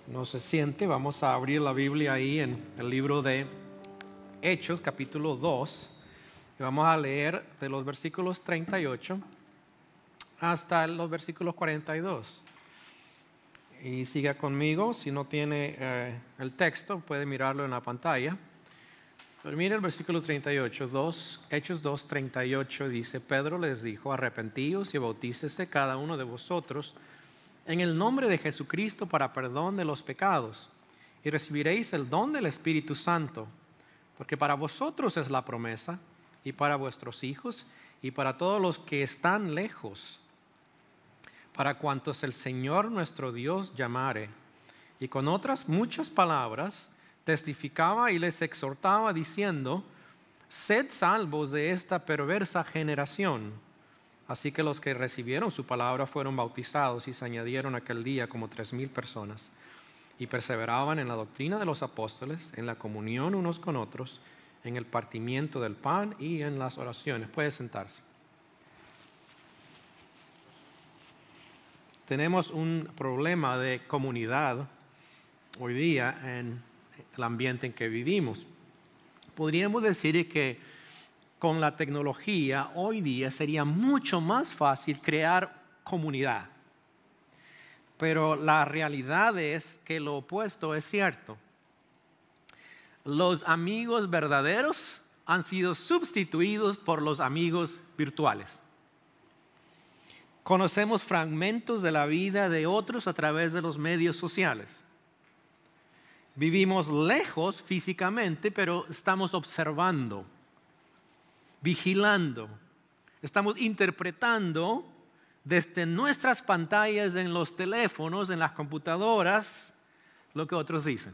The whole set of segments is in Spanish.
no se siente, vamos a abrir la Biblia ahí en el libro de Hechos, capítulo 2. Y vamos a leer de los versículos 38 hasta los versículos 42. Y siga conmigo, si no tiene el texto, puede mirarlo en la pantalla. Pero mire el versículo 38, Hechos 2, 38 dice: Pedro les dijo: arrepentíos y bautícese cada uno de vosotros en el nombre de Jesucristo para perdón de los pecados, y recibiréis el don del Espíritu Santo, porque para vosotros es la promesa, y para vuestros hijos, y para todos los que están lejos, para cuantos el Señor nuestro Dios llamare. Y con otras muchas palabras testificaba y les exhortaba diciendo: sed salvos de esta perversa generación. Así que los que recibieron su palabra fueron bautizados, y se añadieron aquel día como 3,000 personas. Y perseveraban en la doctrina de los apóstoles, en la comunión unos con otros, en el partimiento del pan y en las oraciones. Puede sentarse. Tenemos un problema de comunidad hoy día en el ambiente en que vivimos. Podríamos decir que con la tecnología hoy día sería mucho más fácil crear comunidad. Pero la realidad es que lo opuesto es cierto. Los amigos verdaderos han sido sustituidos por los amigos virtuales. Conocemos fragmentos de la vida de otros a través de los medios sociales. Vivimos lejos físicamente, pero estamos observando, vigilando, estamos interpretando desde nuestras pantallas en los teléfonos, en las computadoras, lo que otros dicen.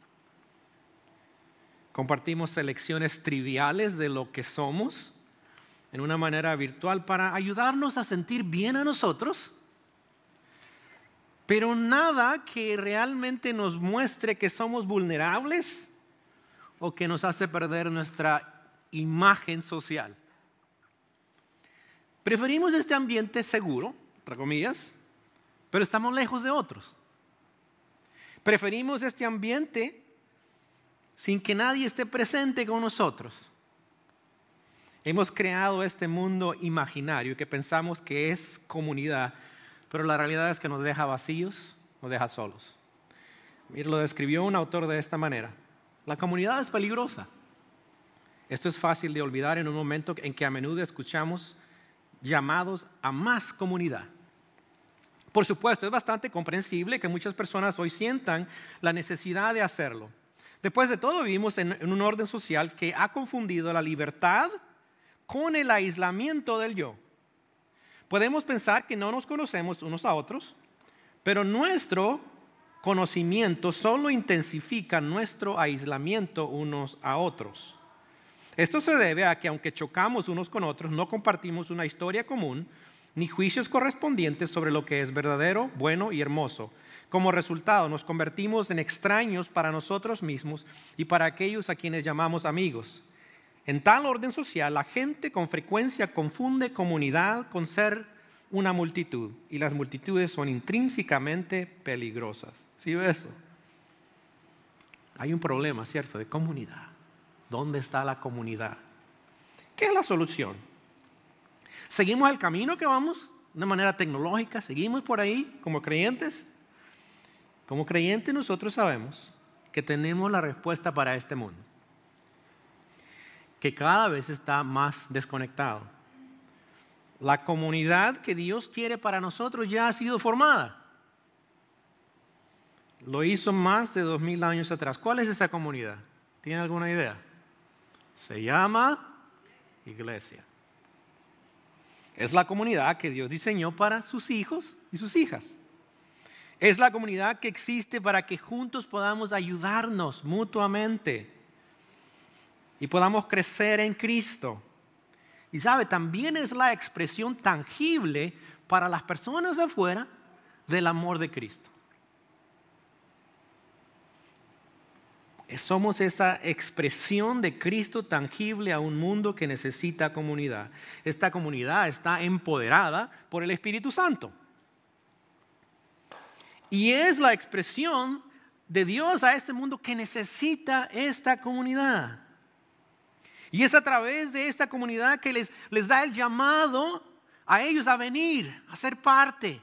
Compartimos selecciones triviales de lo que somos en una manera virtual para ayudarnos a sentir bien a nosotros, pero nada que realmente nos muestre que somos vulnerables o que nos hace perder nuestra imagen social. Preferimos este ambiente seguro, entre comillas, pero estamos lejos de otros. Preferimos este ambiente sin que nadie esté presente con nosotros. Hemos creado este mundo imaginario que pensamos que es comunidad, pero la realidad es que nos deja vacíos, nos deja solos. Mira, lo describió un autor de esta manera: la comunidad es peligrosa. Esto es fácil de olvidar en un momento en que a menudo escuchamos llamados a más comunidad. Por supuesto, es bastante comprensible que muchas personas hoy sientan la necesidad de hacerlo. Después de todo, vivimos en un orden social que ha confundido la libertad con el aislamiento del yo. Podemos pensar que no nos conocemos unos a otros, pero nuestro conocimiento solo intensifica nuestro aislamiento unos a otros. Esto se debe a que aunque chocamos unos con otros, no compartimos una historia común ni juicios correspondientes sobre lo que es verdadero, bueno y hermoso. Como resultado, nos convertimos en extraños para nosotros mismos y para aquellos a quienes llamamos amigos. En tal orden social, la gente con frecuencia confunde comunidad con ser una multitud, y las multitudes son intrínsecamente peligrosas. ¿Sí ve eso? Hay un problema, ¿cierto?, de comunidad. ¿Dónde está la comunidad? ¿Qué es la solución? ¿Seguimos el camino que vamos de una manera tecnológica? ¿Seguimos por ahí como creyentes? Como creyentes nosotros sabemos que tenemos la respuesta para este mundo, que cada vez está más desconectado. La comunidad que Dios quiere para nosotros ya ha sido formada. Lo hizo más de 2,000 años atrás. ¿Cuál es esa comunidad? ¿Tienen alguna idea? Se llama iglesia. Es la comunidad que Dios diseñó para sus hijos y sus hijas. Es la comunidad que existe para que juntos podamos ayudarnos mutuamente y podamos crecer en Cristo. Y sabe, también es la expresión tangible para las personas de afuera del amor de Cristo. Somos esa expresión de Cristo tangible a un mundo que necesita comunidad. Esta comunidad está empoderada por el Espíritu Santo. Y es la expresión de Dios a este mundo que necesita esta comunidad. Y es a través de esta comunidad que les da el llamado a ellos a venir, a ser parte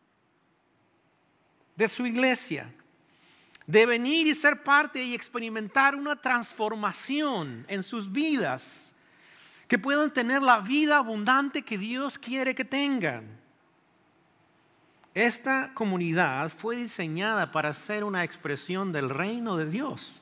de su iglesia. De venir y ser parte y experimentar una transformación en sus vidas. Que puedan tener la vida abundante que Dios quiere que tengan. Esta comunidad fue diseñada para ser una expresión del reino de Dios.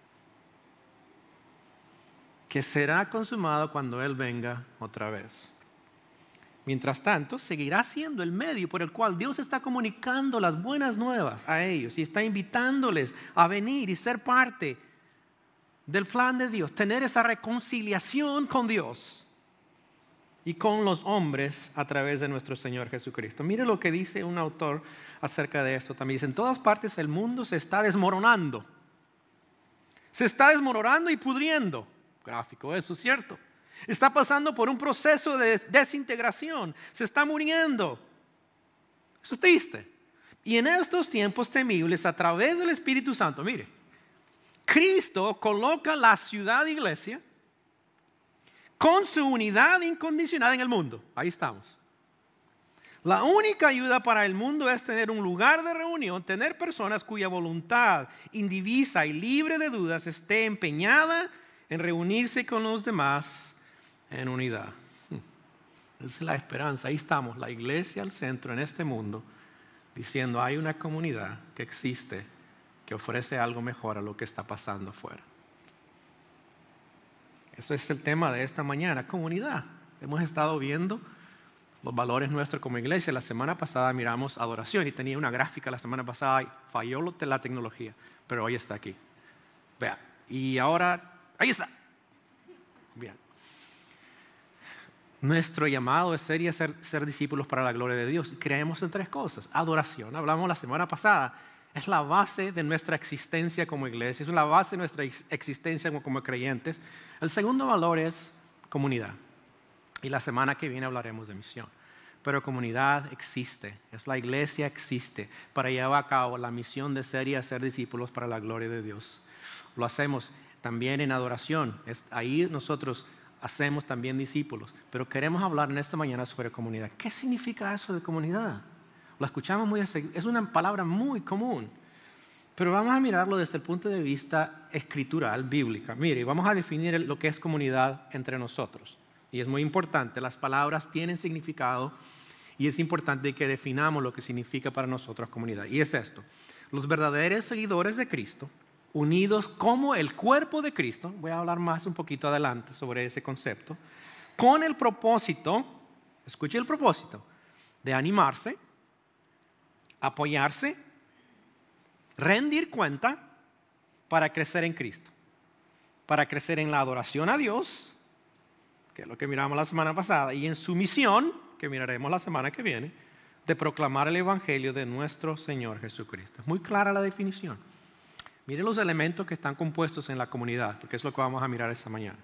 Que será consumado cuando Él venga otra vez. Mientras tanto, seguirá siendo el medio por el cual Dios está comunicando las buenas nuevas a ellos y está invitándoles a venir y ser parte del plan de Dios, tener esa reconciliación con Dios y con los hombres a través de nuestro Señor Jesucristo. Mire lo que dice un autor acerca de esto también. Dice, en todas partes el mundo se está desmoronando. Se está desmoronando y pudriendo. Gráfico, eso es cierto. Está pasando por un proceso de desintegración. Se está muriendo. Eso es triste. Y en estos tiempos temibles, a través del Espíritu Santo, mire, Cristo coloca la ciudad iglesia con su unidad incondicional en el mundo. Ahí estamos. La única ayuda para el mundo es tener un lugar de reunión, tener personas cuya voluntad indivisa y libre de dudas esté empeñada en reunirse con los demás en unidad. Esa es la esperanza. Ahí estamos, la iglesia al centro en este mundo, diciendo hay una comunidad que existe, que ofrece algo mejor a lo que está pasando afuera. Eso es el tema de esta mañana, comunidad. Hemos estado viendo los valores nuestros como iglesia. La semana pasada miramos adoración y tenía una gráfica la semana pasada y falló la tecnología, pero hoy está aquí. Vea, y ahora, ahí está. Bien. Nuestro llamado es ser discípulos para la gloria de Dios. Creemos en tres cosas. Adoración, hablamos la semana pasada, es la base de nuestra existencia como iglesia, es la base de nuestra existencia como creyentes. El segundo valor es comunidad. Y la semana que viene hablaremos de misión. Pero comunidad existe, es la iglesia existe para llevar a cabo la misión de ser y hacer discípulos para la gloria de Dios. Lo hacemos también en adoración, ahí nosotros hacemos también discípulos, pero queremos hablar en esta mañana sobre comunidad. ¿Qué significa eso de comunidad? Lo escuchamos muy seguido, es una palabra muy común, pero vamos a mirarlo desde el punto de vista escritural, bíblica. Mire, vamos a definir lo que es comunidad entre nosotros, y es muy importante, las palabras tienen significado, y es importante que definamos lo que significa para nosotros comunidad, y es esto: los verdaderos seguidores de Cristo, unidos como el cuerpo de Cristo, voy a hablar más un poquito adelante sobre ese concepto, con el propósito, escuche el propósito, de animarse, apoyarse, rendir cuenta para crecer en Cristo, para crecer en la adoración a Dios, que es lo que miramos la semana pasada, y en su misión, que miraremos la semana que viene, de proclamar el Evangelio de nuestro Señor Jesucristo. Es muy clara la definición. Mire los elementos que están compuestos en la comunidad, porque es lo que vamos a mirar esta mañana.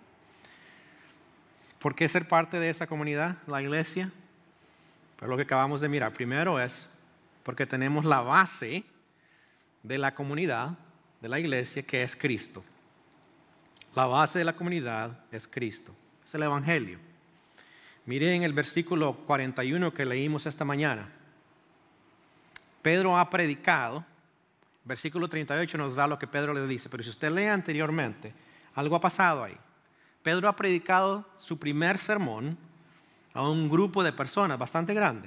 ¿Por qué ser parte de esa comunidad, la iglesia? Pues lo que acabamos de mirar. Primero es porque tenemos la base de la comunidad, de la iglesia, que es Cristo. La base de la comunidad es Cristo. Es el Evangelio. Mire en el versículo 41 que leímos esta mañana. Pedro ha predicado. Versículo 38 nos da lo que Pedro le dice, pero si usted lee anteriormente, algo ha pasado ahí. Pedro ha predicado su primer sermón a un grupo de personas bastante grande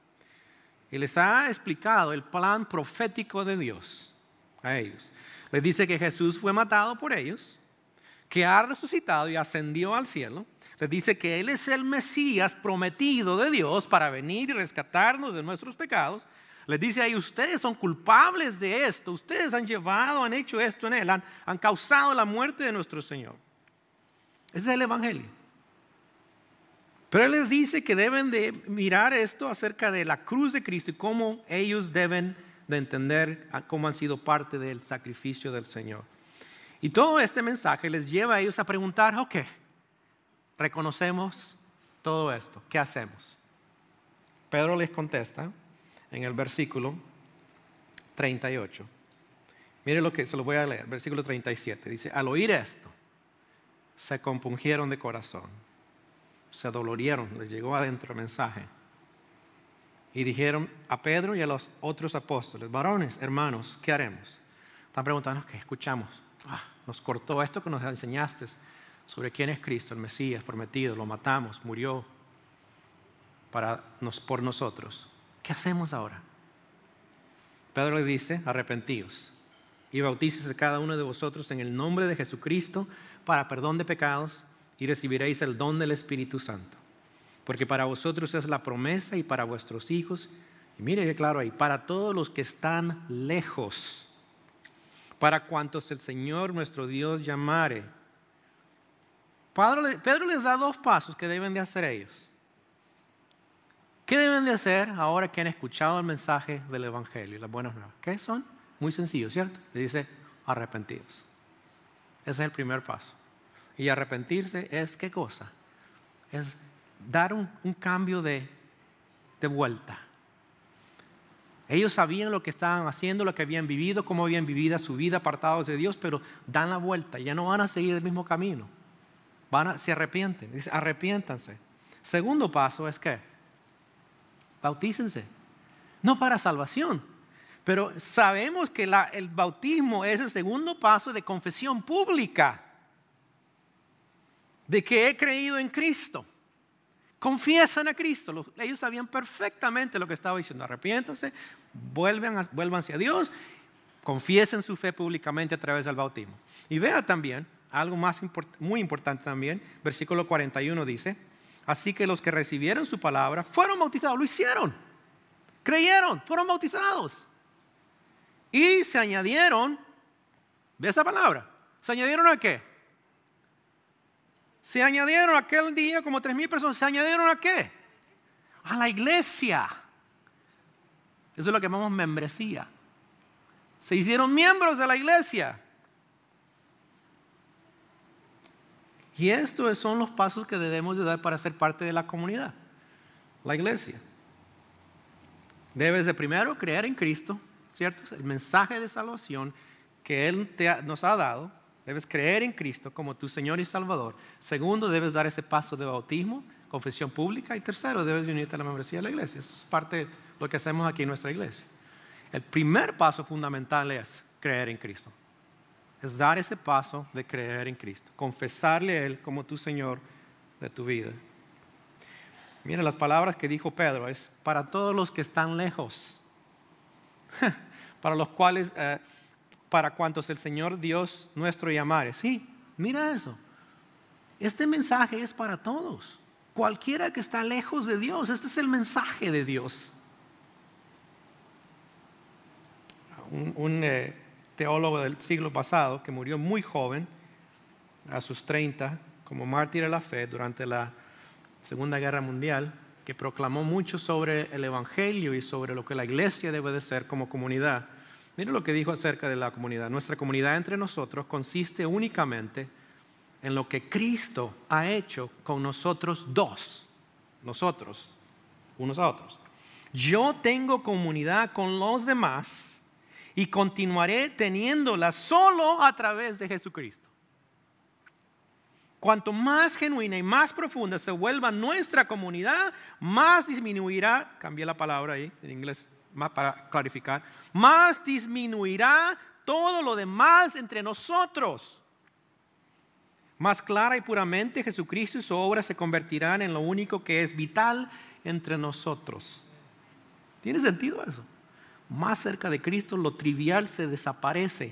y les ha explicado el plan profético de Dios a ellos. Les dice que Jesús fue matado por ellos, que ha resucitado y ascendió al cielo. Les dice que Él es el Mesías prometido de Dios para venir y rescatarnos de nuestros pecados. Les dice ahí, ustedes son culpables de esto, ustedes han hecho esto en Él, han causado la muerte de nuestro Señor. Ese es el Evangelio. Pero Él les dice que deben de mirar esto acerca de la cruz de Cristo y cómo ellos deben de entender cómo han sido parte del sacrificio del Señor. Y todo este mensaje les lleva a ellos a preguntar, ok, reconocemos todo esto, ¿qué hacemos? Pedro les contesta en el versículo 38. Mire lo que se lo voy a leer, versículo 37. Dice, al oír esto, se compungieron de corazón, se adolorieron, les llegó adentro el mensaje. Y dijeron a Pedro y a los otros apóstoles, varones, hermanos, ¿qué haremos? Están preguntando, ¿qué escuchamos? Nos cortó esto que nos enseñaste sobre quién es Cristo, el Mesías prometido, lo matamos, murió por nosotros. ¿Qué hacemos ahora? Pedro les dice, arrepentíos y bautícese cada uno de vosotros en el nombre de Jesucristo para perdón de pecados y recibiréis el don del Espíritu Santo. Porque para vosotros es la promesa y para vuestros hijos, y mire que claro ahí, para todos los que están lejos, para cuantos el Señor nuestro Dios llamare. Pedro les da 2 pasos que deben de hacer ellos. ¿Qué deben de hacer ahora que han escuchado el mensaje del Evangelio y las buenas nuevas? ¿Qué son? Muy sencillo, ¿cierto? Le dice, arrepentidos. Ese es el primer paso. Y arrepentirse es, ¿qué cosa? Es dar un cambio de vuelta. Ellos sabían lo que estaban haciendo, lo que habían vivido, cómo habían vivido su vida apartados de Dios, pero dan la vuelta, ya no van a seguir el mismo camino. Se arrepienten, dice, arrepiéntanse. Segundo paso es ¿qué? Bautícense. No para salvación, pero sabemos que el bautismo es el segundo paso de confesión pública, de que he creído en Cristo. Confiesan a Cristo. Ellos sabían perfectamente lo que estaba diciendo. Arrepiéntanse, vuélvanse a Dios, confiesen su fe públicamente a través del bautismo. Y vea también, algo muy importante también, versículo 41 dice, así que los que recibieron su palabra fueron bautizados, lo hicieron, creyeron, fueron bautizados. Y se añadieron, ¿ve esa palabra? ¿Se añadieron a qué? Se añadieron aquel día como 3,000 personas. ¿Se añadieron a qué? A la iglesia. Eso es lo que llamamos membresía. Se hicieron miembros de la iglesia. Y estos son los pasos que debemos de dar para ser parte de la comunidad, la iglesia. Debes de primero creer en Cristo, ¿cierto? El mensaje de salvación que Él nos ha dado. Debes creer en Cristo como tu Señor y Salvador. Segundo, debes dar ese paso de bautismo, confesión pública. Y tercero, debes unirte a la membresía de la iglesia. Eso es parte de lo que hacemos aquí en nuestra iglesia. El primer paso fundamental es creer en Cristo. Es dar ese paso de creer en Cristo. Confesarle a Él como tu Señor de tu vida. Mira las palabras que dijo Pedro. Es para todos los que están lejos. Para los cuales... para cuantos el Señor Dios nuestro llamare. Sí, mira eso. Este mensaje es para todos. Cualquiera que está lejos de Dios, este es el mensaje de Dios. Un teólogo del siglo pasado que murió muy joven, a sus 30, como mártir de la fe durante la Segunda Guerra Mundial, que proclamó mucho sobre el Evangelio y sobre lo que la iglesia debe de ser como comunidad. Mira lo que dijo acerca de la comunidad. Nuestra comunidad entre nosotros consiste únicamente en lo que Cristo ha hecho con nosotros dos. Nosotros, unos a otros. Yo tengo comunidad con los demás y continuaré teniéndola solo a través de Jesucristo. Cuanto más genuina y más profunda se vuelva nuestra comunidad, más disminuirá, cambié la palabra ahí en inglés, más para clarificar, más disminuirá todo lo demás entre nosotros. Más clara y puramente Jesucristo y su obra se convertirán en lo único que es vital entre nosotros. ¿Tiene sentido eso? Más cerca de Cristo lo trivial se desaparece.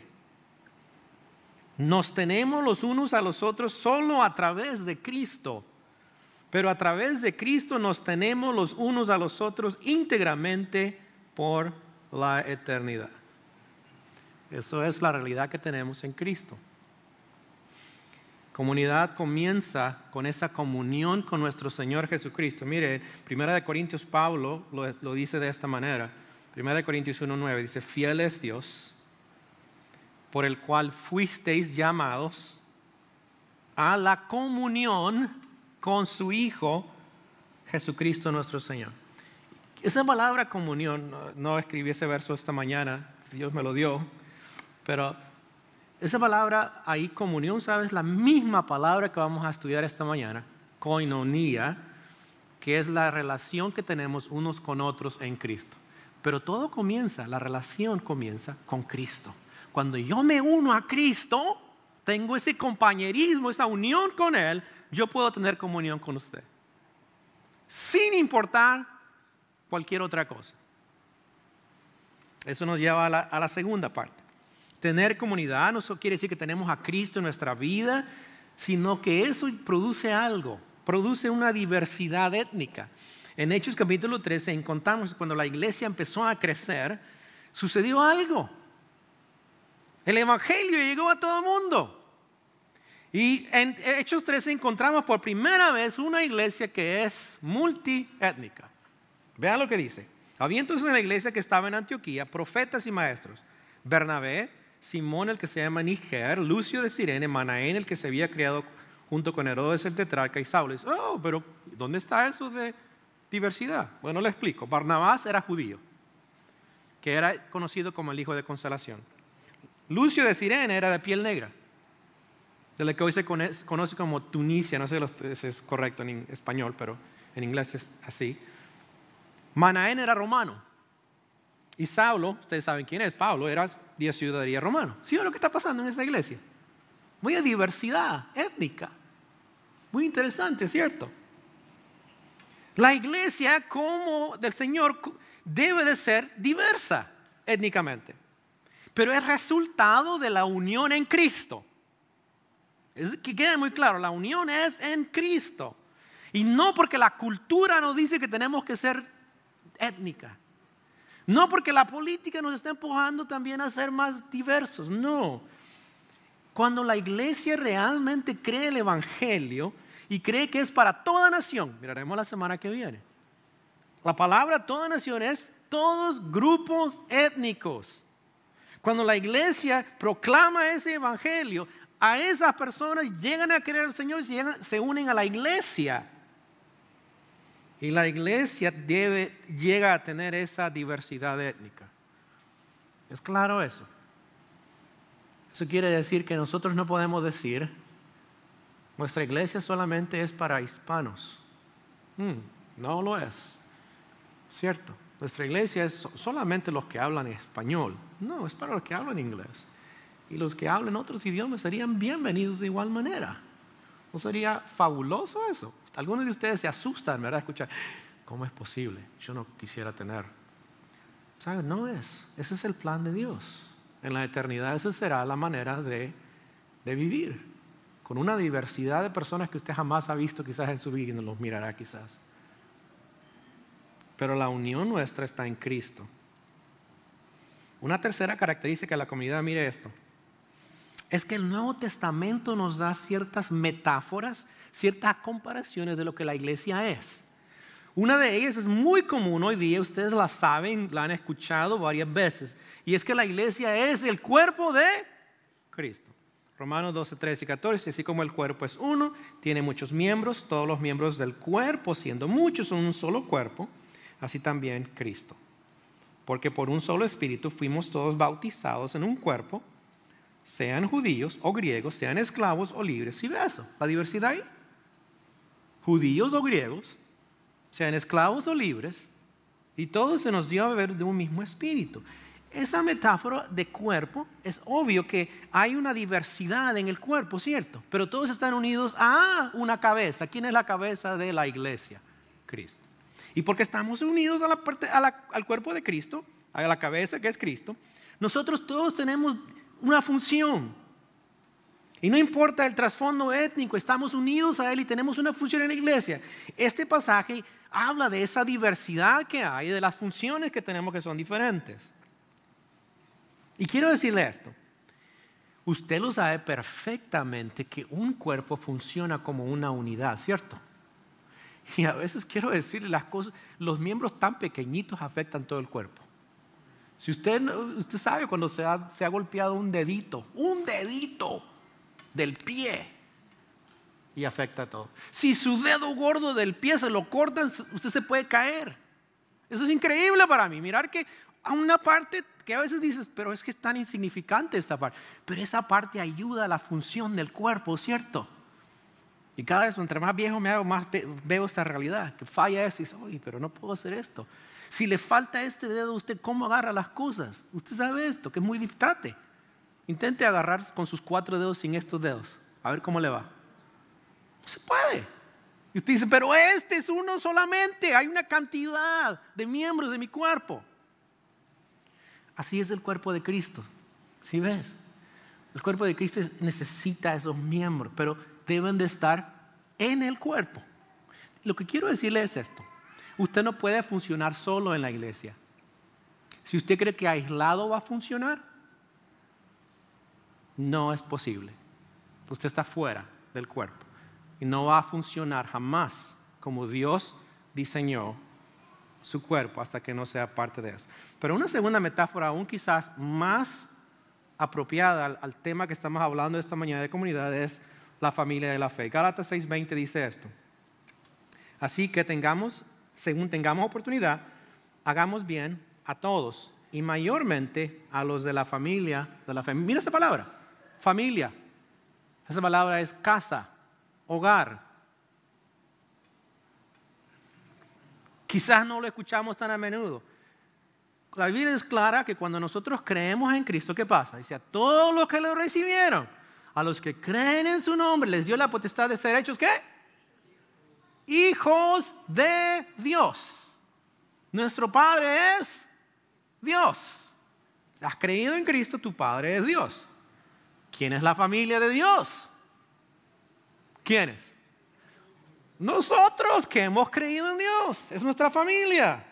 Nos tenemos los unos a los otros solo a través de Cristo. Pero a través de Cristo nos tenemos los unos a los otros íntegramente por la eternidad. Eso es la realidad que tenemos en Cristo. Comunidad comienza con esa comunión con nuestro Señor Jesucristo. Mire, 1 Corintios Pablo lo dice de esta manera. 1 Corintios 1:9 dice, fiel es Dios, por el cual fuisteis llamados a la comunión con su Hijo Jesucristo nuestro Señor. Esa palabra comunión, no escribí ese verso esta mañana, Dios me lo dio, Pero esa palabra ahí, comunión, ¿sabes? La misma palabra que vamos a estudiar esta mañana, koinonia, que es la relación que tenemos unos con otros en Cristo. Pero todo comienza, la relación comienza con Cristo. Cuando yo me uno a Cristo, tengo ese compañerismo, esa unión con Él, yo puedo tener comunión con usted. Sin importar cualquier otra cosa. Eso nos lleva a la segunda parte. Tener comunidad no solo quiere decir que tenemos a Cristo en nuestra vida, sino que eso produce algo, produce una diversidad étnica. En Hechos capítulo 13 encontramos cuando la iglesia empezó a crecer, sucedió algo. El evangelio llegó a todo el mundo. Y en Hechos 13 encontramos por primera vez una iglesia que es multiétnica. Vean lo que dice. Había entonces una iglesia que estaba en Antioquía, profetas y maestros. Bernabé, Simón el que se llama Níger, Lucio de Cirene, Manaén el que se había criado junto con Herodes el tetrarca y Saulo. Pero ¿dónde está eso de diversidad? Bueno, le explico. Barnabás era judío, que era conocido como el hijo de consolación. Lucio de Cirene era de piel negra, de la que hoy se conoce como Tunisia, no sé si es correcto en español, pero en inglés es así. Manaén era romano. Y Saulo, ustedes saben quién es, Pablo, era de ciudadanía romana. ¿Sí o lo que está pasando en esa iglesia? Muy a diversidad étnica. Muy interesante, ¿cierto? La iglesia como del Señor debe de ser diversa étnicamente. Pero es resultado de la unión en Cristo. Que quede muy claro, la unión es en Cristo. Y no porque la cultura nos dice que tenemos que ser étnica. No porque la política nos está empujando también a ser más diversos, no. Cuando la iglesia realmente cree el evangelio y cree que es para toda nación, miraremos la semana que viene. La palabra toda nación es todos grupos étnicos. Cuando la iglesia proclama ese evangelio, a esas personas llegan a creer al Señor y se unen a la iglesia. Y la iglesia llega a tener esa diversidad étnica. ¿Es claro eso? Eso quiere decir que nosotros no podemos decir, nuestra iglesia solamente es para hispanos. No lo es. ¿Cierto? Nuestra iglesia es solamente los que hablan español. No, es para los que hablan inglés. Y los que hablan otros idiomas serían bienvenidos de igual manera. ¿No sería fabuloso eso? Algunos de ustedes se asustan, ¿verdad? Escuchar, ¿cómo es posible? Yo no quisiera tener. ¿Saben? No es. Ese es el plan de Dios. En la eternidad esa será la manera de vivir. Con una diversidad de personas que usted jamás ha visto quizás en su vida y no los mirará quizás. Pero la unión nuestra está en Cristo. Una tercera característica de la comunidad, mire esto. Es que el Nuevo Testamento nos da ciertas metáforas, ciertas comparaciones de lo que la iglesia es. Una de ellas es muy común hoy día, ustedes la saben, la han escuchado varias veces, y es que la iglesia es el cuerpo de Cristo. Romanos 12, 13 y 14, así como el cuerpo es uno, tiene muchos miembros, todos los miembros del cuerpo, siendo muchos, son un solo cuerpo, así también Cristo. Porque por un solo espíritu fuimos todos bautizados en un cuerpo, sean judíos o griegos, sean esclavos o libres. ¿Sí ve eso? La diversidad ahí. Judíos o griegos, sean esclavos o libres, y todos se nos dio a beber de un mismo espíritu. Esa metáfora de cuerpo, es obvio que hay una diversidad en el cuerpo, ¿cierto? Pero todos están unidos a una cabeza. ¿Quién es la cabeza de la iglesia? Cristo. Y porque estamos unidos al cuerpo de Cristo, a la cabeza que es Cristo, nosotros todos tenemos una función. Y no importa el trasfondo étnico, estamos unidos a Él y tenemos una función en la iglesia. Este pasaje habla de esa diversidad que hay, de las funciones que tenemos que son diferentes. Y quiero decirle esto. Usted lo sabe perfectamente que un cuerpo funciona como una unidad, ¿cierto? Y a veces quiero decirle las cosas, los miembros tan pequeñitos afectan todo el cuerpo. Si usted sabe cuando se ha golpeado un dedito del pie y afecta a todo. Si su dedo gordo del pie se lo cortan, usted se puede caer. Eso es increíble para mí, mirar que a una parte que a veces dices, pero es que es tan insignificante esta parte. Pero esa parte ayuda a la función del cuerpo, ¿cierto? Y cada vez, entre más viejo me hago, más veo esta realidad, que falla esto y dice, oye, pero no puedo hacer esto. Si le falta este dedo, ¿usted cómo agarra las cosas? Usted sabe esto, que es muy difícil. Trate. Intente agarrar con sus 4 dedos sin estos dedos. A ver cómo le va. No se puede. Y usted dice, pero este es uno solamente. Hay una cantidad de miembros de mi cuerpo. Así es el cuerpo de Cristo. ¿Sí ves? El cuerpo de Cristo necesita esos miembros, pero deben de estar en el cuerpo. Lo que quiero decirle es esto. Usted no puede funcionar solo en la iglesia. Si usted cree que aislado va a funcionar, no es posible. Usted está fuera del cuerpo y no va a funcionar jamás como Dios diseñó su cuerpo hasta que no sea parte de eso. Pero una segunda metáfora aún quizás más apropiada al tema que estamos hablando esta mañana de comunidad es la familia de la fe. Gálatas 6:20 dice esto. Así que según tengamos oportunidad, hagamos bien a todos y mayormente a los de la familia de la fe. Mira esa palabra, familia. Esa palabra es casa, hogar. Quizás no lo escuchamos tan a menudo. La Biblia es clara que cuando nosotros creemos en Cristo, ¿qué pasa? Dice, a todos los que lo recibieron, a los que creen en su nombre, les dio la potestad de ser hechos, ¿qué? Hijos de Dios. Nuestro Padre es Dios. Has creído en Cristo, tu Padre es Dios. ¿Quién es la familia de Dios? ¿Quiénes? Nosotros que hemos creído en Dios. Es nuestra familia.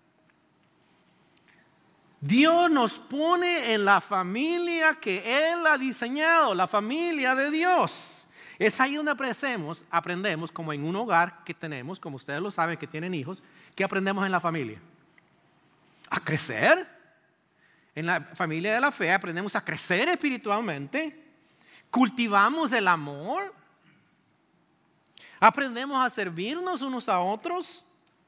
Dios nos pone en la familia que Él ha diseñado, la familia de Dios. Es ahí donde aprendemos como en un hogar que tenemos, como ustedes lo saben que tienen hijos, ¿qué aprendemos en la familia? A crecer. En la familia de la fe aprendemos a crecer espiritualmente, cultivamos el amor, aprendemos a servirnos unos a otros.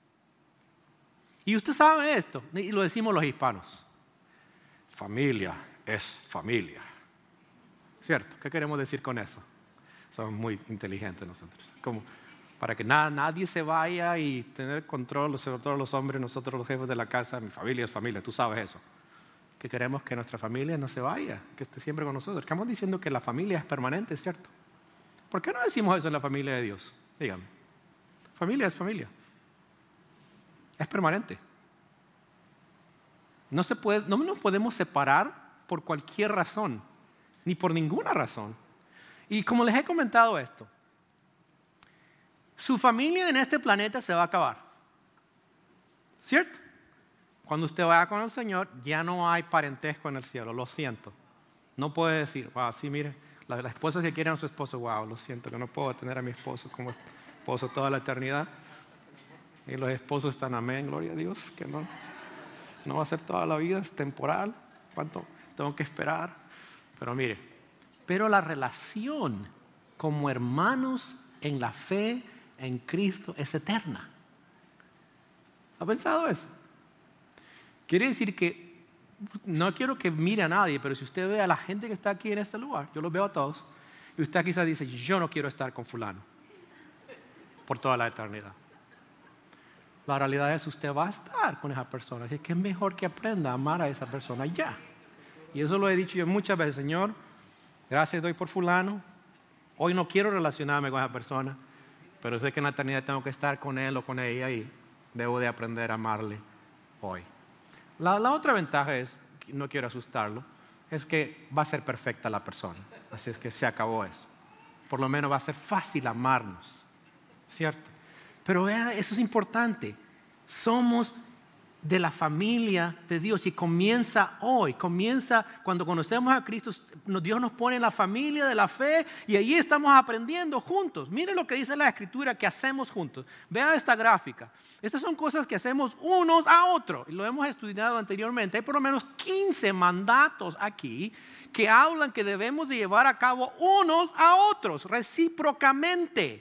Y usted sabe esto, y lo decimos los hispanos. Familia es familia. ¿Cierto? ¿Qué queremos decir con eso? Somos muy inteligentes nosotros. Como para que nadie se vaya y tener control, sobre todo los hombres, nosotros los jefes de la casa, mi familia es familia, tú sabes eso. Que queremos que nuestra familia no se vaya, que esté siempre con nosotros. Estamos diciendo que la familia es permanente, ¿cierto? ¿Por qué no decimos eso en la familia de Dios? Dígame. Familia es familia. Es permanente. No nos podemos separar por cualquier razón, ni por ninguna razón. Y como les he comentado esto, su familia en este planeta se va a acabar. ¿Cierto? Cuando usted vaya con el Señor, ya no hay parentesco en el cielo, lo siento. No puede decir, wow, sí, mire, las esposas que quieren a su esposo, wow, lo siento, que no puedo tener a mi esposo como esposo toda la eternidad. Y los esposos están, amén, gloria a Dios, que no va a ser toda la vida, es temporal. ¿Cuánto tengo que esperar? Pero mire, pero la relación como hermanos en la fe en Cristo es eterna. ¿Ha pensado eso? Quiere decir que, no quiero que mire a nadie, pero si usted ve a la gente que está aquí en este lugar, yo los veo a todos, y usted quizás dice, yo no quiero estar con fulano por toda la eternidad. La realidad es que usted va a estar con esa persona, así que es mejor que aprenda a amar a esa persona ya. Y eso lo he dicho yo muchas veces, Señor, gracias doy por fulano, hoy no quiero relacionarme con esa persona, pero sé que en la eternidad tengo que estar con él o con ella y debo de aprender a amarle hoy. La otra ventaja es, no quiero asustarlo, es que va a ser perfecta la persona, así es que se acabó eso. Por lo menos va a ser fácil amarnos, ¿cierto? Pero vean, eso es importante. Somos de la familia de Dios y comienza hoy, comienza cuando conocemos a Cristo. Dios nos pone en la familia de la fe y allí estamos aprendiendo juntos. Miren lo que dice la Escritura que hacemos juntos. Vean esta gráfica. Estas son cosas que hacemos unos a otros y lo hemos estudiado anteriormente. Hay por lo menos 15 mandatos aquí que hablan que debemos de llevar a cabo unos a otros recíprocamente.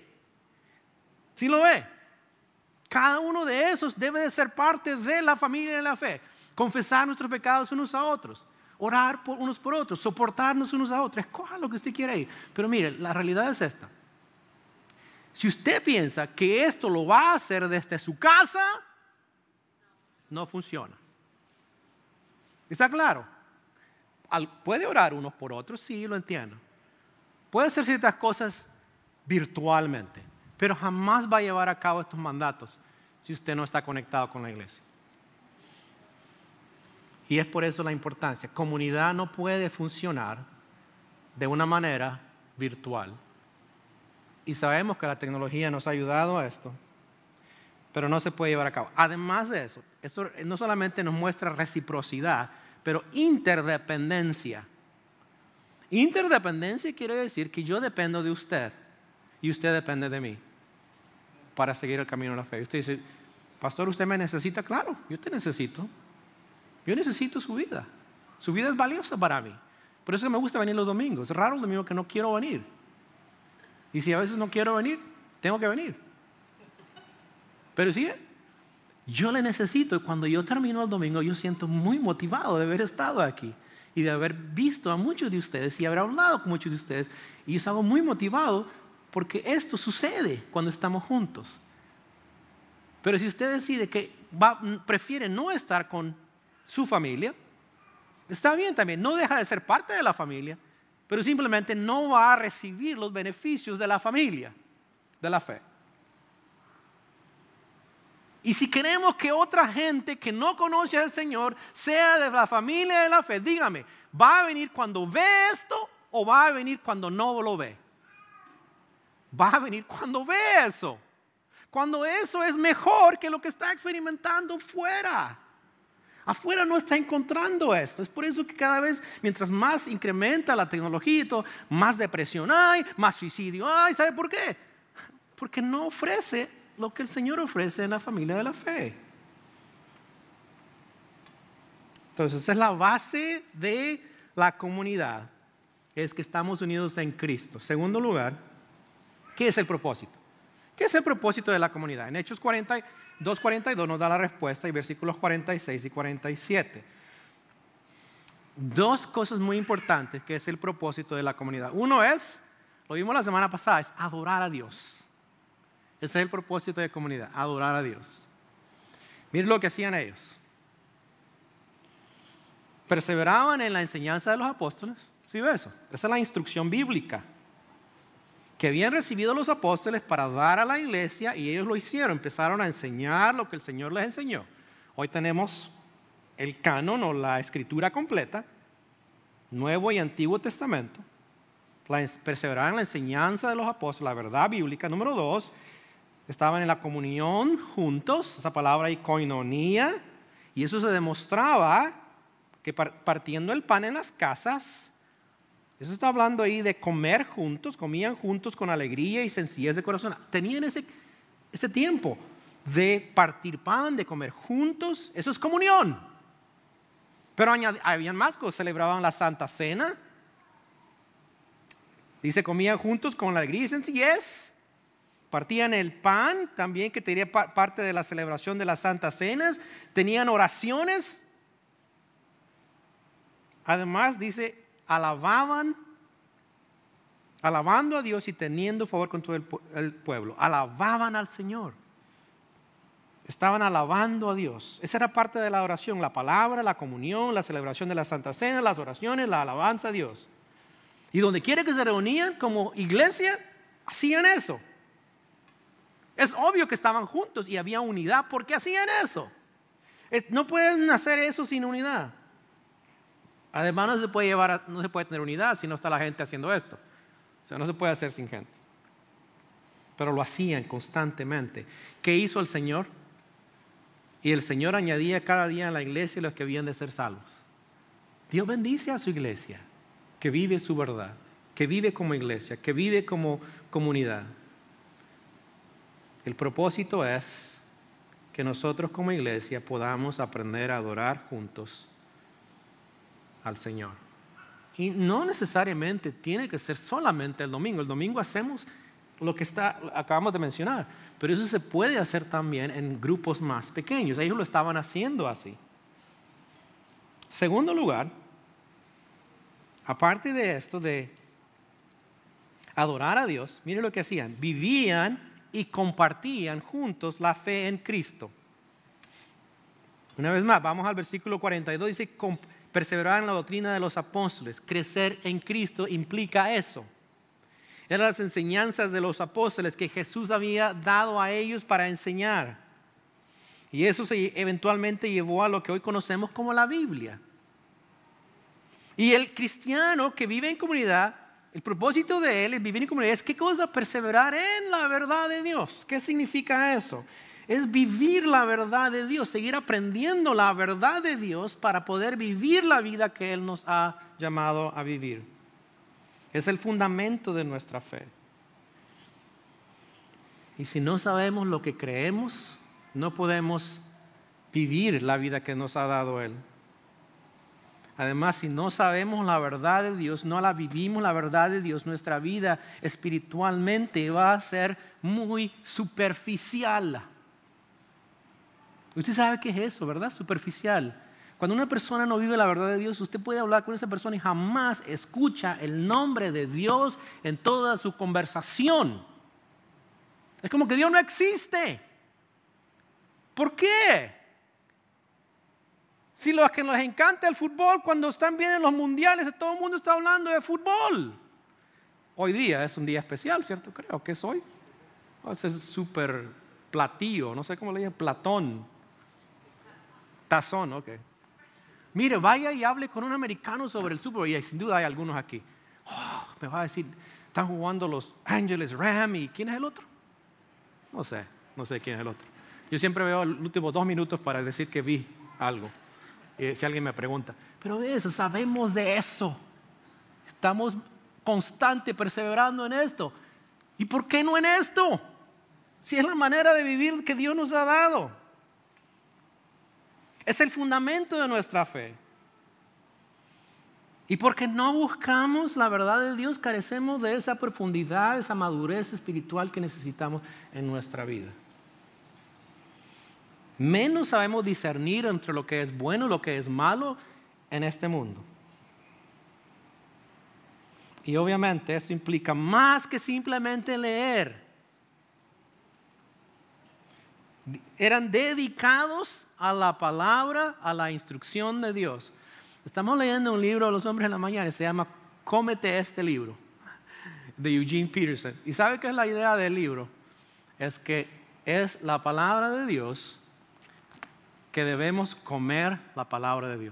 ¿Sí lo ve? Cada uno de esos debe de ser parte de la familia de la fe. confesar nuestros pecados unos a otros, orar por unos por otros, soportarnos unos a otros. Escoja lo que usted quiera ir. Pero mire, la realidad es esta. Si usted piensa que esto lo va a hacer desde su casa, no funciona. ¿Está claro? Puede orar unos por otros, sí, lo entiendo. Puede hacer ciertas cosas virtualmente, pero jamás va a llevar a cabo estos mandatos si usted no está conectado con la iglesia. Y es por eso la importancia. Comunidad no puede funcionar de una manera virtual. Y sabemos que la tecnología nos ha ayudado a esto, pero no se puede llevar a cabo. Además de eso, esto no solamente nos muestra reciprocidad, pero interdependencia. Interdependencia quiere decir que yo dependo de usted y usted depende de mí para seguir el camino de la fe. Usted dice, pastor, ¿usted me necesita? Claro, yo te necesito. Yo necesito su vida. Su vida es valiosa para mí. Por eso me gusta venir los domingos. Es raro el domingo que no quiero venir. Y si a veces no quiero venir, tengo que venir. Pero sí, yo le necesito. Y cuando yo termino el domingo, yo siento muy motivado de haber estado aquí y de haber visto a muchos de ustedes y haber hablado con muchos de ustedes. Y yo estaba muy motivado porque esto sucede cuando estamos juntos. Pero si usted decide que prefiere no estar con su familia, está bien también, no deja de ser parte de la familia, pero simplemente no va a recibir los beneficios de la familia, de la fe. Y si queremos que otra gente que no conoce al Señor sea de la familia de la fe, dígame, ¿va a venir cuando ve esto o va a venir cuando no lo ve? Va a venir cuando ve eso. Cuando eso es mejor que lo que está experimentando fuera. Afuera no está encontrando esto. Es por eso que cada vez, mientras más incrementa la tecnología y todo, más depresión hay, más suicidio hay. ¿Sabe por qué? Porque no ofrece lo que el Señor ofrece en la familia de la fe. Entonces, esa es la base de la comunidad. Es que estamos unidos en Cristo. Segundo lugar, ¿qué es el propósito? ¿Qué es el propósito de la comunidad? En Hechos 2:42 nos da la respuesta y versículos 46 y 47. Dos cosas muy importantes que es el propósito de la comunidad. Uno es, lo vimos la semana pasada, es adorar a Dios. Ese es el propósito de la comunidad, adorar a Dios. Miren lo que hacían ellos. Perseveraban en la enseñanza de los apóstoles. ¿Sí ve eso? Esa es la instrucción bíblica que habían recibido los apóstoles para dar a la iglesia, y ellos lo hicieron, empezaron a enseñar lo que el Señor les enseñó. Hoy tenemos el canon o la escritura completa, Nuevo y Antiguo Testamento. Perseveraron en la enseñanza de los apóstoles, la verdad bíblica. Número 2, estaban en la comunión juntos, esa palabra ahí, koinonía, y eso se demostraba que partiendo el pan en las casas. Eso está hablando ahí de comer juntos, comían juntos con alegría y sencillez de corazón. Tenían ese tiempo de partir pan, de comer juntos. Eso es comunión. Pero habían más cosas. Celebraban la Santa Cena. Dice, comían juntos con alegría y sencillez. Partían el pan también, que tenía parte de la celebración de las Santas Cenas. Tenían oraciones. Además, dice, alabando a Dios y teniendo favor con todo el pueblo. Alababan al Señor. Estaban alabando a Dios. Esa era parte de la oración, la palabra, la comunión, la celebración de la Santa Cena, las oraciones, la alabanza a Dios. Y donde quiera que se reunían como iglesia, hacían eso. Es obvio que estaban juntos y había unidad porque hacían eso. No pueden hacer eso sin unidad. Además, no se puede tener unidad si no está la gente haciendo esto. O sea, no se puede hacer sin gente. Pero lo hacían constantemente. ¿Qué hizo el Señor? Y el Señor añadía cada día en la iglesia los que habían de ser salvos. Dios bendice a su iglesia, que vive su verdad, que vive como iglesia, que vive como comunidad. El propósito es que nosotros como iglesia podamos aprender a adorar juntos al Señor. Y no necesariamente tiene que ser solamente el domingo. El domingo hacemos lo que acabamos de mencionar, pero eso se puede hacer también en grupos más pequeños. Ellos lo estaban haciendo así. Segundo lugar, aparte de esto de adorar a Dios, mire lo que hacían. Vivían y compartían juntos la fe en Cristo. Una vez más, vamos al versículo 42, dice, perseverar en la doctrina de los apóstoles. Crecer en Cristo implica eso. Eran las enseñanzas de los apóstoles que Jesús había dado a ellos para enseñar. Y eso eventualmente llevó a lo que hoy conocemos como la Biblia. Y el cristiano que vive en comunidad, el propósito de él, el vivir en comunidad, es ¿qué cosa? Perseverar en la verdad de Dios. ¿Qué significa eso? Es vivir la verdad de Dios, seguir aprendiendo la verdad de Dios para poder vivir la vida que Él nos ha llamado a vivir. Es el fundamento de nuestra fe. Y si no sabemos lo que creemos, no podemos vivir la vida que nos ha dado Él. Además, si no sabemos la verdad de Dios, no la vivimos la verdad de Dios, nuestra vida espiritualmente va a ser muy superficial. Usted sabe qué es eso, ¿verdad? Superficial. Cuando una persona no vive la verdad de Dios, usted puede hablar con esa persona y jamás escucha el nombre de Dios en toda su conversación. Es como que Dios no existe. ¿Por qué? Si los que nos encanta el fútbol, cuando están bien en los mundiales, todo el mundo está hablando de fútbol. Hoy día es un día especial, ¿cierto? Creo que es hoy. Es súper platillo, no sé cómo le llaman, platón. Tazón, ok. Mire, vaya y hable con un americano sobre el Super Bowl, y sin duda hay algunos aquí. Me va a decir, están jugando los Angeles Rams, ¿y quién es el otro? No sé quién es el otro. Yo siempre veo los últimos 2 minutos para decir que vi algo. Si alguien me pregunta, pero eso, sabemos de eso. Estamos constante perseverando en esto. ¿Y por qué no en esto? Si es la manera de vivir que Dios nos ha dado. Es el fundamento de nuestra fe. Y porque no buscamos la verdad de Dios, carecemos de esa profundidad, esa madurez espiritual que necesitamos en nuestra vida. Menos sabemos discernir entre lo que es bueno y lo que es malo en este mundo. Y obviamente esto implica más que simplemente leer. Eran dedicados a la palabra, a la instrucción de Dios. Estamos leyendo un libro de los hombres en la mañana, se llama Cómete este libro, de Eugene Peterson. ¿Y sabe qué es la idea del libro? Es que es la palabra de Dios, que debemos comer la palabra de Dios.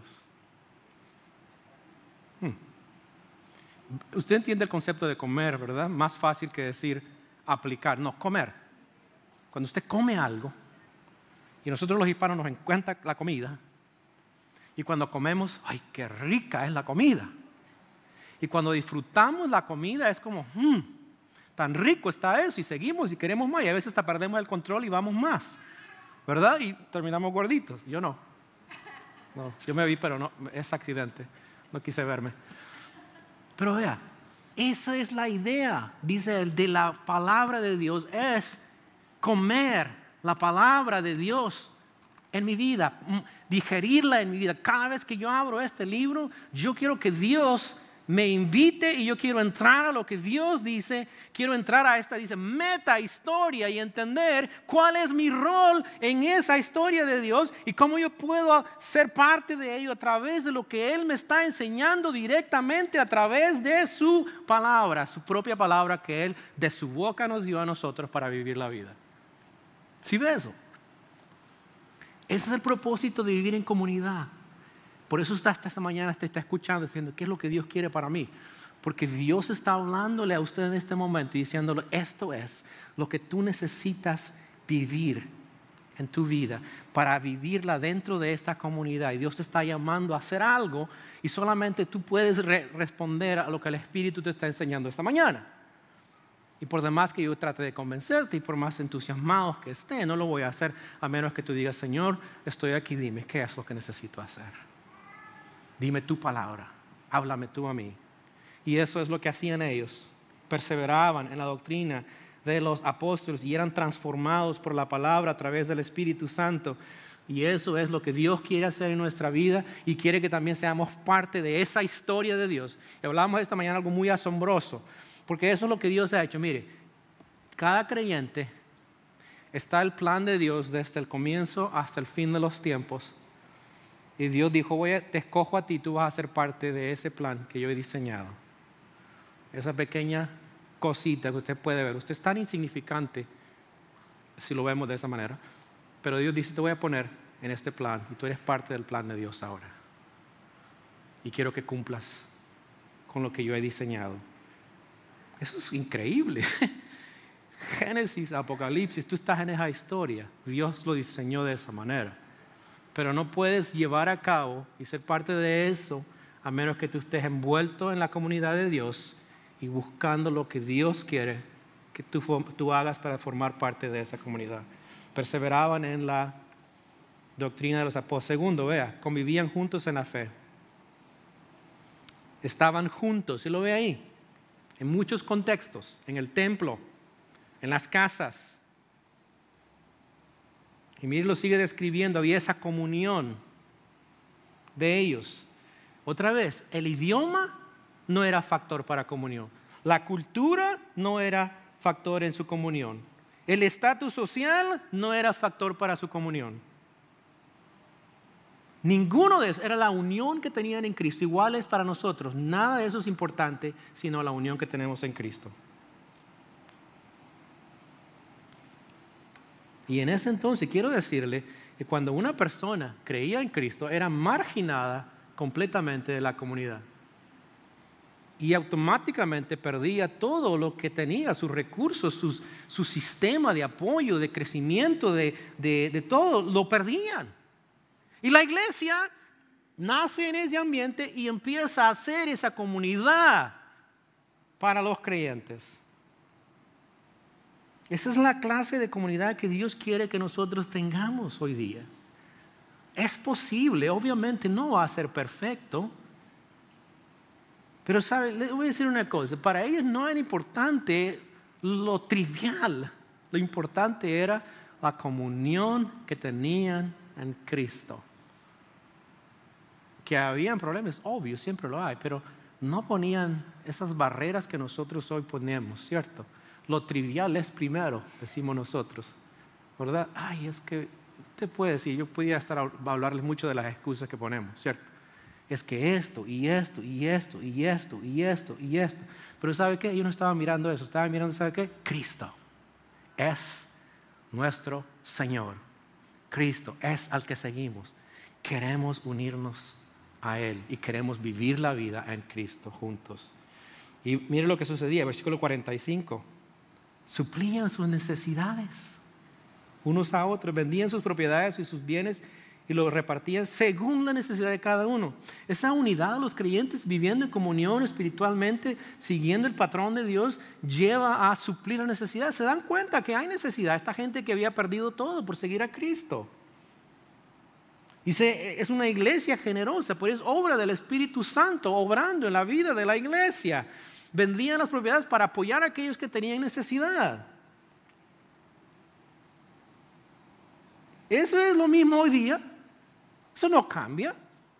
Usted entiende el concepto de comer, ¿verdad? Más fácil que decir aplicar. No, comer. Cuando usted come algo, y nosotros los hispanos nos encanta la comida, y cuando comemos, ¡ay, qué rica es la comida! Y cuando disfrutamos la comida es como, tan rico está eso, y seguimos y queremos más, y a veces hasta perdemos el control y vamos más, ¿verdad? Y terminamos gorditos. Yo no, yo me vi, pero no, es accidente, no quise verme. Pero vea, esa es la idea, dice él, de la palabra de Dios, es comer la palabra de Dios en mi vida, digerirla en mi vida. Cada vez que yo abro este libro, yo quiero que Dios me invite y yo quiero entrar a lo que Dios dice, quiero entrar a esta, dice, meta historia y entender cuál es mi rol en esa historia de Dios y cómo yo puedo ser parte de ello a través de lo que Él me está enseñando directamente a través de su palabra, su propia palabra que Él de su boca nos dio a nosotros para vivir la vida. ¿Sí ve eso? Ese es el propósito de vivir en comunidad. Por eso esta mañana te está escuchando, diciendo, ¿qué es lo que Dios quiere para mí? Porque Dios está hablándole a usted en este momento y diciéndole, esto es lo que tú necesitas vivir en tu vida para vivirla dentro de esta comunidad. Y Dios te está llamando a hacer algo y solamente tú puedes responder a lo que el Espíritu te está enseñando esta mañana. Y por demás que yo trate de convencerte y por más entusiasmados que esté, no lo voy a hacer a menos que tú digas, Señor, estoy aquí, dime, ¿qué es lo que necesito hacer? Dime tu palabra, háblame tú a mí. Y eso es lo que hacían ellos. Perseveraban en la doctrina de los apóstoles y eran transformados por la palabra a través del Espíritu Santo. Y eso es lo que Dios quiere hacer en nuestra vida y quiere que también seamos parte de esa historia de Dios. Y hablamos esta mañana algo muy asombroso, porque eso es lo que Dios ha hecho. Mire, cada creyente está el plan de Dios desde el comienzo hasta el fin de los tiempos. Y Dios dijo, te escojo a ti, tú vas a ser parte de ese plan que yo he diseñado. Esa pequeña cosita que usted puede ver. Usted es tan insignificante si lo vemos de esa manera. Pero Dios dice, te voy a poner en este plan y tú eres parte del plan de Dios ahora. Y quiero que cumplas con lo que yo he diseñado. Eso es increíble. Génesis, Apocalipsis, tú estás en esa historia. Dios lo diseñó de esa manera. Pero no puedes llevar a cabo y ser parte de eso a menos que tú estés envuelto en la comunidad de Dios y buscando lo que Dios quiere que tú hagas para formar parte de esa comunidad. Perseveraban en la doctrina de los apóstoles. Segundo, convivían juntos en la fe. Estaban juntos, ¿y lo ve ahí? En muchos contextos, en el templo, en las casas. Y mire, lo sigue describiendo, había esa comunión de ellos. Otra vez, el idioma no era factor para comunión. La cultura no era factor en su comunión. El estatus social no era factor para su comunión. Ninguno de esos, era la unión que tenían en Cristo. Igual es para nosotros. Nada de eso es importante, sino la unión que tenemos en Cristo. Y en ese entonces quiero decirle que cuando una persona creía en Cristo, era marginada completamente de la comunidad. Y automáticamente perdía todo lo que tenía, sus recursos, su sistema de apoyo, de crecimiento, de todo, lo perdían. Y la iglesia nace en ese ambiente y empieza a hacer esa comunidad para los creyentes. Esa es la clase de comunidad que Dios quiere que nosotros tengamos hoy día. Es posible, obviamente no va a ser perfecto. Pero sabe, le voy a decir una cosa, para ellos no era importante lo trivial, lo importante era la comunión que tenían en Cristo. Que habían problemas, obvio, siempre lo hay, pero no ponían esas barreras que nosotros hoy ponemos, ¿cierto? Lo trivial es primero, decimos nosotros, ¿verdad? Ay, es que usted puede decir, yo podía estar a hablarles mucho de las excusas que ponemos, ¿cierto? Es que esto, y esto, y esto, y esto, y esto, y esto. Pero ¿sabe qué? Yo no estaba mirando eso, estaba mirando, ¿sabe qué? Cristo es nuestro Señor. Cristo es al que seguimos. Queremos unirnos a Él y queremos vivir la vida en Cristo juntos. Y mire lo que sucedía, versículo 45. Suplían sus necesidades unos a otros, vendían sus propiedades y sus bienes y los repartían según la necesidad de cada uno. Esa unidad de los creyentes viviendo en comunión espiritualmente, siguiendo el patrón de Dios, lleva a suplir la necesidad. Se dan cuenta que hay necesidad. Esta gente que había perdido todo por seguir a Cristo. Y es una iglesia generosa, pues es obra del Espíritu Santo obrando en la vida de la iglesia. Vendían las propiedades para apoyar a aquellos que tenían necesidad. Eso es lo mismo hoy día. Eso no cambia.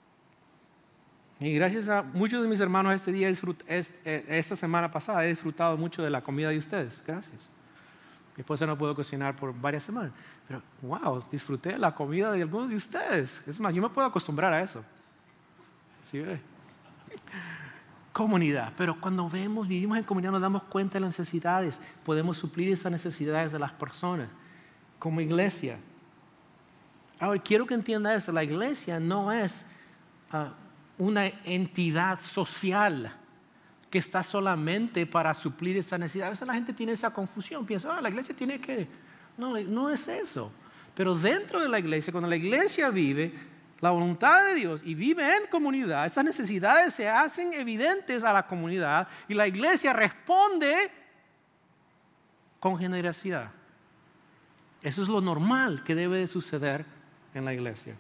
Y gracias a muchos de mis hermanos esta semana pasada he disfrutado mucho de la comida de ustedes. Gracias. Mi esposa no pudo cocinar por varias semanas. Pero, wow, disfruté de la comida de algunos de ustedes. Es más, yo me puedo acostumbrar a eso. ¿Sí ve? Comunidad. Pero cuando vivimos en comunidad nos damos cuenta de las necesidades. Podemos suplir esas necesidades de las personas. Como iglesia. Ahora, quiero que entienda eso. La iglesia no es una entidad social que está solamente para suplir esa necesidad. A veces la gente tiene esa confusión. Piensa, la iglesia tiene que... No, no es eso. Pero dentro de la iglesia, cuando la iglesia vive la voluntad de Dios y vive en comunidad, esas necesidades se hacen evidentes a la comunidad y la iglesia responde con generosidad. Eso es lo normal que debe de suceder en la iglesia.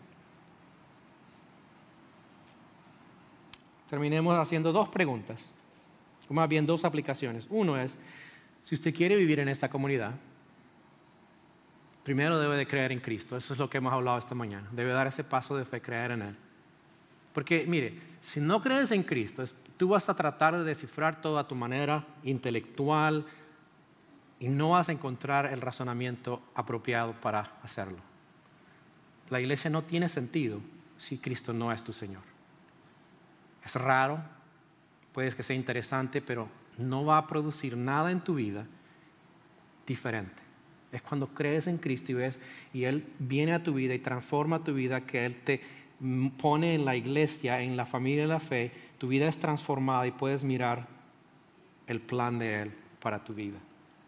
Terminemos haciendo dos preguntas, o más bien dos aplicaciones. Uno es, si usted quiere vivir en esta comunidad, primero debe de creer en Cristo. Eso es lo que hemos hablado esta mañana. Debe dar ese paso de fe, creer en Él. Porque, mire, si no crees en Cristo, tú vas a tratar de descifrar todo a tu manera intelectual y no vas a encontrar el razonamiento apropiado para hacerlo. La iglesia no tiene sentido si Cristo no es tu Señor. Es raro, puede que sea interesante, pero no va a producir nada en tu vida diferente. Es cuando crees en Cristo y ves, y Él viene a tu vida y transforma tu vida, que Él te pone en la iglesia, en la familia de la fe, tu vida es transformada y puedes mirar el plan de Él para tu vida.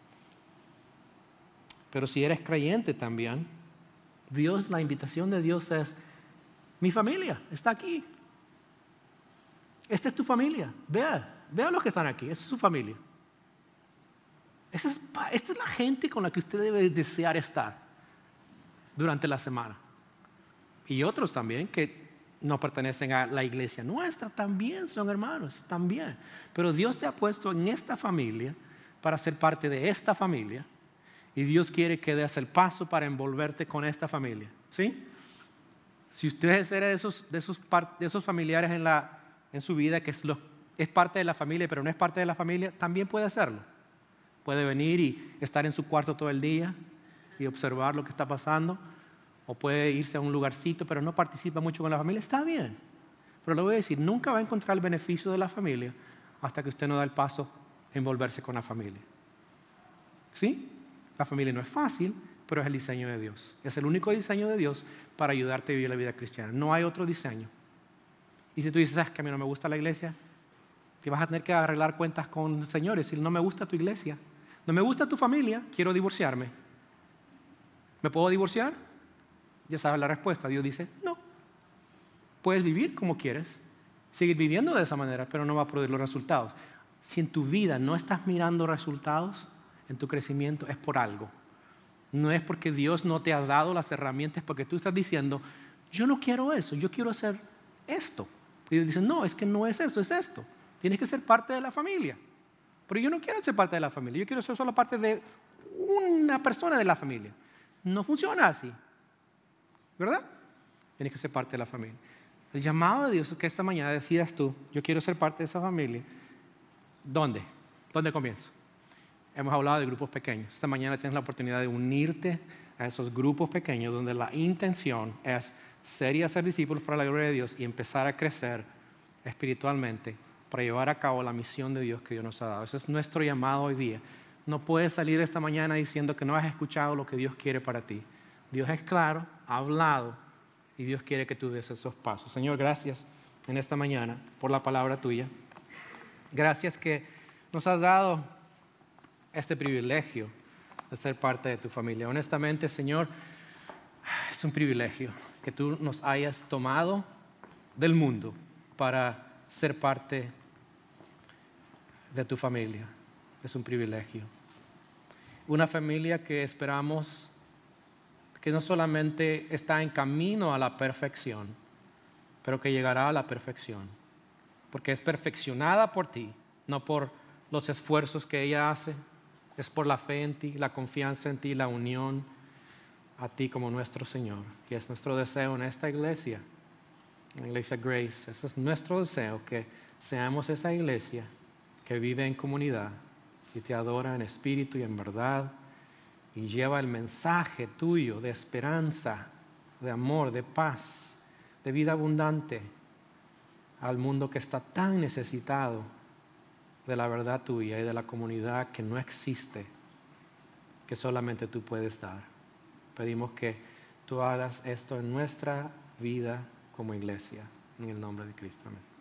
Pero si eres creyente también, la invitación de Dios es, mi familia está aquí. Esta es tu familia. Vea los que están aquí. Esa es su familia. Esta es la gente con la que usted debe desear estar durante la semana. Y otros también que no pertenecen a la iglesia nuestra, también son hermanos, también. Pero Dios te ha puesto en esta familia para ser parte de esta familia. Y Dios quiere que des el paso para envolverte con esta familia. ¿Sí? Si usted es de esos familiares en su vida que es parte de la familia, pero no es parte de la familia, también puede hacerlo. Puede venir y estar en su cuarto todo el día y observar lo que está pasando. O puede irse a un lugarcito, pero no participa mucho con la familia. Está bien. Pero le voy a decir, nunca va a encontrar el beneficio de la familia hasta que usted no da el paso a envolverse con la familia. ¿Sí? La familia no es fácil, pero es el diseño de Dios. Es el único diseño de Dios para ayudarte a vivir la vida cristiana. No hay otro diseño. Y si tú dices, que a mí no me gusta la iglesia, te vas a tener que arreglar cuentas con el Señor y decir, no me gusta tu iglesia, no me gusta tu familia, quiero divorciarme. ¿Me puedo divorciar? Ya sabes la respuesta. Dios dice, no. Puedes vivir como quieres, seguir viviendo de esa manera, pero no va a producir los resultados. Si en tu vida no estás mirando resultados en tu crecimiento, es por algo. No es porque Dios no te ha dado las herramientas, porque tú estás diciendo, yo no quiero eso, yo quiero hacer esto. Y Dios dice, no, es que no es eso, es esto. Tienes que ser parte de la familia. Pero yo no quiero ser parte de la familia, yo quiero ser solo parte de una persona de la familia. No funciona así. ¿Verdad? Tienes que ser parte de la familia. El llamado de Dios es que esta mañana decidas tú, yo quiero ser parte de esa familia. ¿Dónde? ¿Dónde comienzo? Hemos hablado de grupos pequeños. Esta mañana tienes la oportunidad de unirte a esos grupos pequeños donde la intención es ser y hacer discípulos para la gloria de Dios y empezar a crecer espiritualmente para llevar a cabo la misión de Dios que Dios nos ha dado. Ese es nuestro llamado hoy día. No puedes salir esta mañana diciendo que no has escuchado lo que Dios quiere para ti. Dios es claro, ha hablado y Dios quiere que tú des esos pasos. Señor, gracias en esta mañana por la palabra tuya. Gracias que nos has dado este privilegio de ser parte de tu familia. Honestamente, Señor, es un privilegio que tú nos hayas tomado del mundo para ser parte de tu familia. Es un privilegio. Una familia que esperamos que no solamente está en camino a la perfección, pero que llegará a la perfección, porque es perfeccionada por ti, no por los esfuerzos que ella hace, es por la fe en ti, la confianza en ti, la unión a ti como nuestro Señor, que es nuestro deseo en esta iglesia, en la iglesia Grace. Ese es nuestro deseo, que seamos esa iglesia que vive en comunidad y te adora en espíritu y en verdad, y lleva el mensaje tuyo de esperanza, de amor, de paz, de vida abundante al mundo que está tan necesitado de la verdad tuya y de la comunidad que no existe, que solamente tú puedes dar. Pedimos que tú hagas esto en nuestra vida como iglesia, en el nombre de Cristo. Amén.